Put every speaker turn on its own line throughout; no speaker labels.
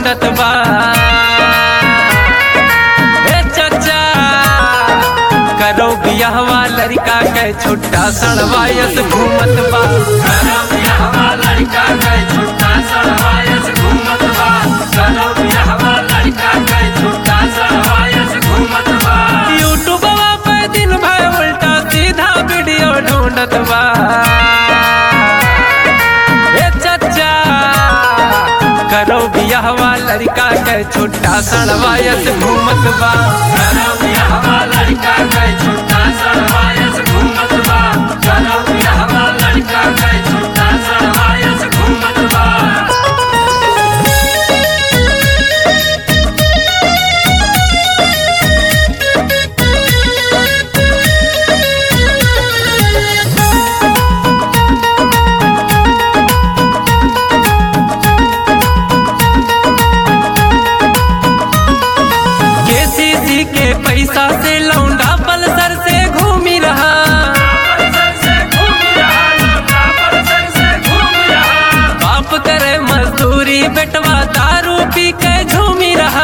ढूंढत बा। हे चाचा करो बियाहवा लड़का के छुट्टा सड़वायस घूमत बा।
करो बियाहवा लड़का के छुट्टा सड़वायस घूमत बा। करो बियाहवा लड़का के छुट्टा सड़वायस घूमत बा।
यूट्यूबवा पे दिन भर उल्टा सीधा वीडियो ढूंढत बा। हे चाचा करो बियाहवा लड़का के छुट्टा सड़वायस घूमत बा।
करो बियाहवा लड़का के छुट्टा सड़वायस घूमत बा। करो बियाहवा लड़का के छुट्टा सड़वायस घूमत बा।
केसीसी के पैसा से लौंडा पल्सर से घूमी रहा। बाप करे मजदूरी बेटवा दारू पी के झूमी रहा।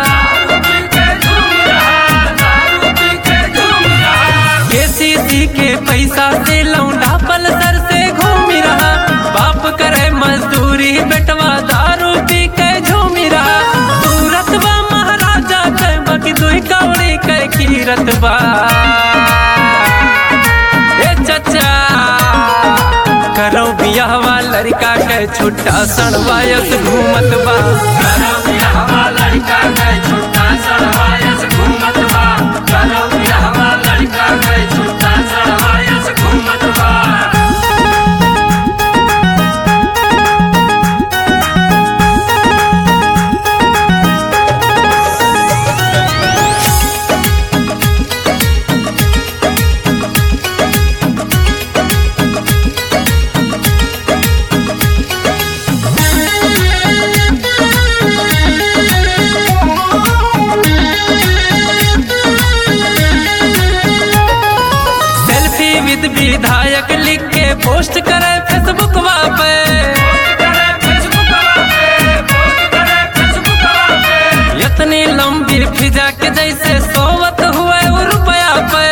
केसीसी के पैसा से लौंडा पल्सर से घूमी रहा। बाप करे मजदूरी बेटवा दारू पी के झूमी रहा। सूरत बा महाराजा के बाकी दुई कौड़ी के कीरत बा। ए चाचा करो बियाहवा लड़का के छुट्टा सड़वायस घूमत बा।
करो बियाहवा लड़का के छुट्टा सड़वायस घूमत बा। करो बियाहवा लड़का के छुट्टा सड़वायस घूमत बा।
सेल्फी विद विधायक लिख के पोस्ट करे फेसबुकवा पे। इतनी लंबी फिजा के जैसे सोवत हुए वो रुपया पे।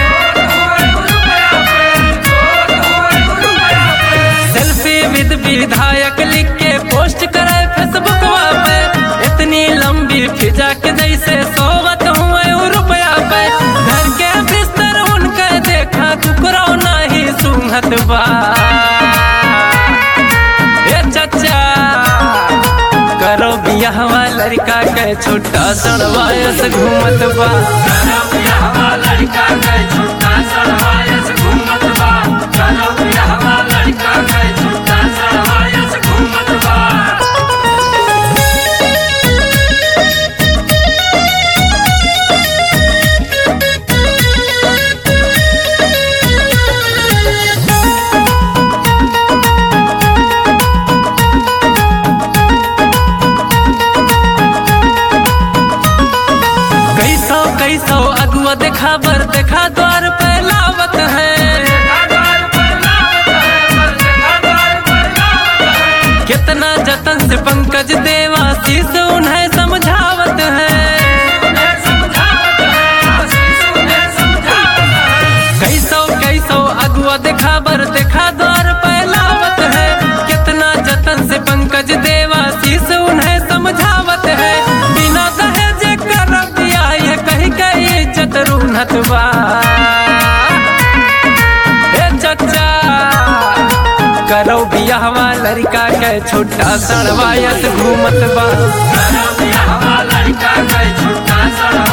सेल्फी विद विधायक लिख के पोस्ट करे फेसबुकवा पे। इतनी लंबी फिजा के जैसे सोवत हुए वो रुपया पे। घर के बिस्तर उनके देखा कुकरो नहीं सुंघत बा। ए चाचा करो बियाहवा लड़का के छुट्टा सड़वायस घूमत बा।
करो बियाहवा लड़का के छुट्टा सड़वायस घूमत बा। करो बियाहवा लड़का के छुट्टा सड़वायस घूमत बा। कैसो
अगुआ देखा बर देखा द्वार पे लावत है। कितना जतन से पंकज देवाशीष उन्हें समझावत है। कैसो अगुआ देखा बर देखा द्वार पे लावत है। कितना जतन से पंकज देवाशीष उन्हें समझावत है। बिना दहेज कर दिया ये कहीं के इज्जत रूनत बा। हे चाचा करो बियाहवा लड़का के छुट्टा सड़वायस घूमत बा।
करो बियाहवा लड़का के छुट्टा सड़वायस